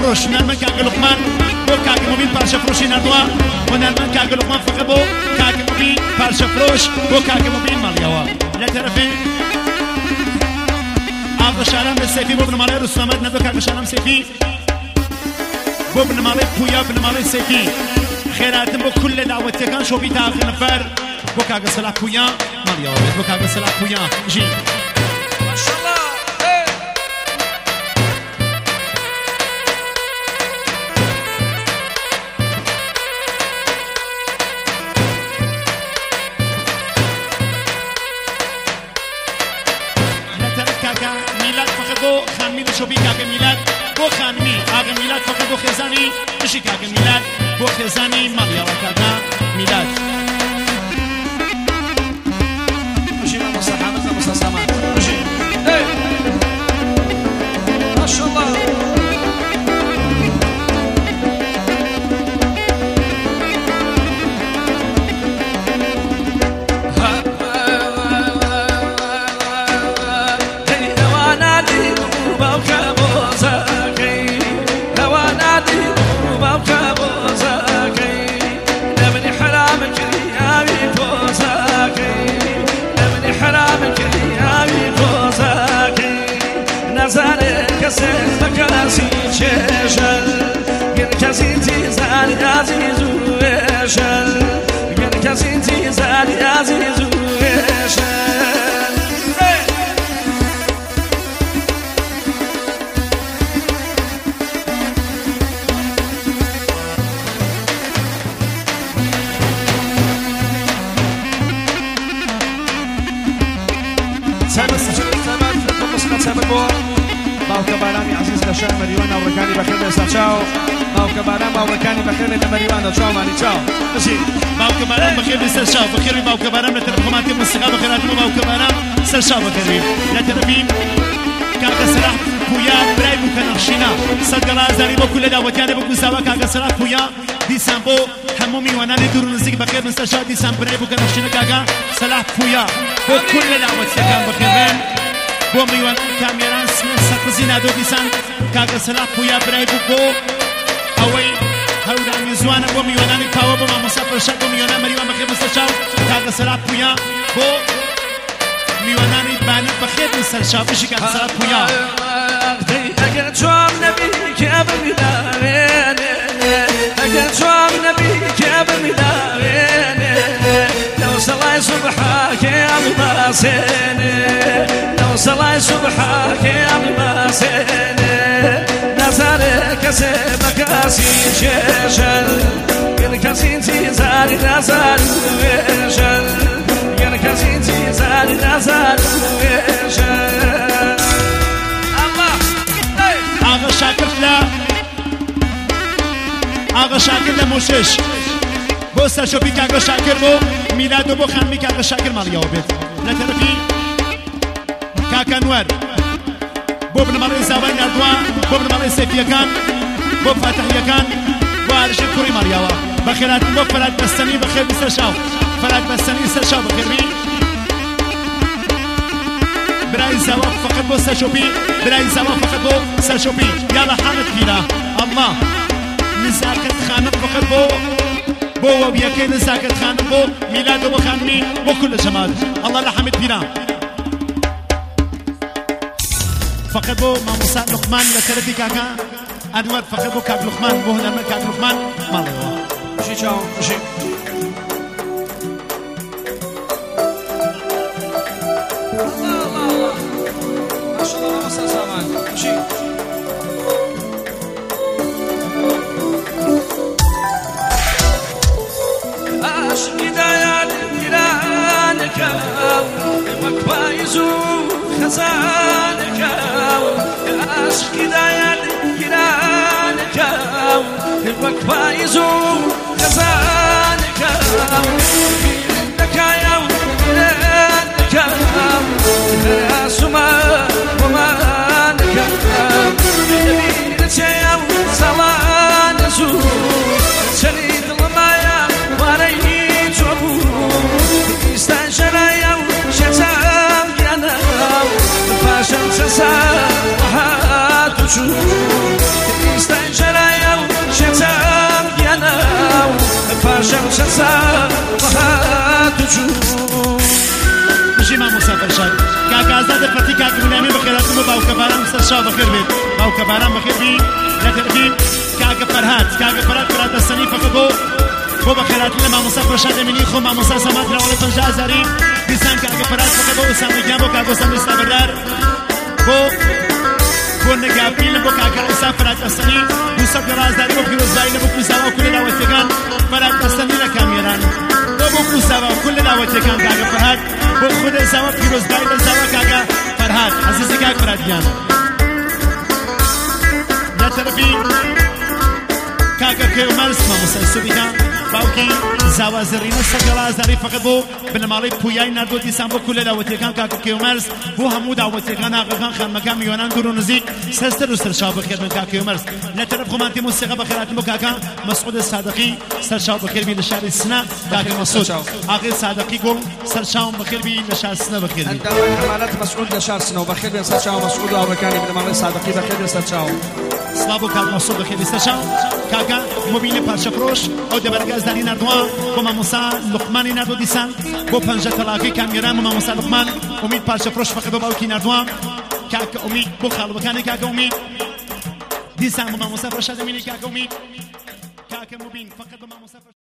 فروش نرمن كاك لقمان بو كاك مبين بارشا فروشي نردوا ونرمن كاك لقمان فقط بو كاك مبين بارشا فروش بو كاك مبين ماليوا لا تعرفين آغا شارم بالسيفي بو ابن مالي رسومات ندو كاك شارم سيفي بو ابن مالي بويا ابن مالي سيفي خيراتم بو كل دعوتي كان شو بيتا آخر نفر بو كاك سلاح بويا ماليوا بو كاك سلاح بويا جي ما شاء الله شو بيك آقا ميلاد بو خانمي آقا ميلاد فقط بو خزاني بشيك آقا ميلاد بو خزاني ماليا وكاقا ميلاد مشي ما مصحابتنا مصاصمات مشي ما شاء الله مكاسي شاشل كاسي تزال عزيز وشل كاسي تزال عزيز وشل باوکە بارامی عزیز لە شار مەریوان ناوڕەکانی بەخێر لەسەر چاو باوکە باران باوڕەکانی بەخێر لە مەریوانە چاومانی چاو بەشی باوکە باران بەخێر لەسەر چاو بەخێری باوکە باران لە تەرەف خۆماتی مستەقا بەخێراتمە باوکە باران سەر چاو بەخێری لە تەرەفی کاکە سەلاح پویا برای بوو کە نەخشینا سەدگەڵا ئازاری بۆ کولە داوەتیانێ بۆ کوزاوە کاکە سەلاح پویا دیسان بۆ هەموو میوانانی دوور و نزیک بەخێر لەسەر چاو دیسان برای بوو کە نەخشینە کاکە سەلاح پویا بۆ کولە داوەتیەکان بەخێرێن بۆ میوان کامێران سەرقزی نادۆ دیسان کاکە سەلاح پویا برای بوو بۆ ئەوەی هەورانی زوانە بۆ میوانانی پاوە بۆ مامۆستا فەرشاد بۆ میوانان مەریوان بەخێر لەسەر چاو کاکە سەلاح پویا بۆ میوانانی بانی بەخێر لەسەر چاو بشی کاکە سەلاح پویا ئەگەر چۆم نەبی کێ بمیداوێنێ ئەگەر چۆم نەبی کێ بمیداوێنێ لەو سەڵای سوبحا کێ ئەڵباسێنێ لەو سەڵای سوبحا کێ ئەڵباسێنێ نەزانێ کەسێ بە کەسی شێشەل گەر کەسی تیزاری نەزان وێشەل گەر کەسی تیزاری نەزان وێشەل آقا شاکر لموشش بۆ سەرشۆپی کاکە شاکر بۆ میلاد و بۆ خانمی کاکە شاکر ماڵیەوە بێت لە تەرەفی کاکە نوەر بۆ بنەماڵەی زاوای ناردووە بۆ بنەماڵەی سەیفیەکان بۆ فاتحیەکان بۆ عارشی کوڕی ماڵیەوە بەخێراتن بۆ فەرات بەستەنی بەخێر سەر شاو فەرات بەستەنی سەر شاو بەخێربی برای زاوا فقط بۆ سەرشۆپی برای زاوا فقط بۆ سەرشۆپی یاڵە حامد پیرە ئەڵڵا نزاکت خانم فقط بۆ وەبیەکەی نزاکت خانم بۆ میلاد و بۆ خانمی بۆ کل جەمال ئەڵڵا لە حامد پیرە فقط بۆ مامۆستا لوقمان لە تەرەفی کاکە ئەنوەر فقط بۆ کاک لوقمان بۆ هونەرمەند کاک لوقمان ماڵەوە بشی چاو بشی ما شاء الله مصر سامان بشي عشقي دايان جيرانك مكبايز خزانك عشقي دايان جيرانك مكبايز خزانك لك يا ولدك يا سما ومانك نبيل صلان زور شريد المايا وريد شعبور استنشر يا شتام يانا فاشل سسا وحات شعور استنشر جلسة وهاتجو بژی مامۆستا فەرشاد کاک ئازاد فەتی کاک مولانی بەخێرهاتن بۆ باوکەباران سەرچاو بەخێر بێت باوکەباران بەخێر بی لە تەرتیب کاکە فەرهاد بەراتەسەنی فەقەت بۆ بەخێرهاتن لە مامۆستا فەرشاد ئەمینی خۆ مامۆستا سەمات لەوەڵی 50,000 دیسان کاکە فەرهاد فەقەت بۆ ئوسامەگیان بۆ کاک ئوسام ئێستابەردار بۆ نەگاپیلم بۆ کاکە ئێستا فەرهادەسەنی 200 گەڕازداری بۆ پیرۆزبایی لە بۆ کوزاوا و کولە لاوەتیەکان فەرهادەسەنی لە کامێران بۆ کوزاوا و کولە لاوەتیەکان کاکە فەرهاد بۆ خودە زاوە پیرۆزبایی لە زاوە کاکە فەرهاد عەزیزی کاک فەرهادیان لە تەرەفی کاکە کێومەرس مامۆستای سوبیکە باوکی زاوا زەڕینە 100,000 فەقەت بۆ بنەماڵەی پویای ناردۆ دیسان بۆ کولە لاوەتیەکان کاکە کێومەرس بۆ هەموو داوەتیەکان ئاغاخان خانمەکان میوانان دوور و نزیک سەرسەر و سەرچاو بەخێر بن کاکە کێومەرس لە تەرەف خۆمانتی موسیقە بەخێرهاتن بۆ کاکە مەسعود سادقی سەرچاو بەخێربی لە شاری سنە کاکە مەسعود ئاغای سادقی گوڵ سەرچاوم بەخێربی لە شار سنە بەخێربی ئەنداوانی حمالەت مەسعود لە شار سنە و بەخێر بێن سەرچاو مەسعود و هاوڕێکانی بنەماڵەی سادقی بەخێر بێن سەرچاو سلام کاک مەسعود بەخێربی سەرچاو کاکە مۆبیلی پارچەفرۆش ئەو دەبەرگازداری نردووە بۆ مامۆستا لوقمانی نردووە دیسان بۆ پەنجە تەلاقی کامێران بۆ مامۆستا لوقمان ئومید پارچەفرۆش فەقەت بۆ باوکی نردووە کاکە ئومید بۆ خاڵوەکانی کاکە ئومید دیسان بۆ مامۆستا فەرشاد ئەمینی کاکە ئومید کاکە مۆبین فەقەت بۆ مامۆستا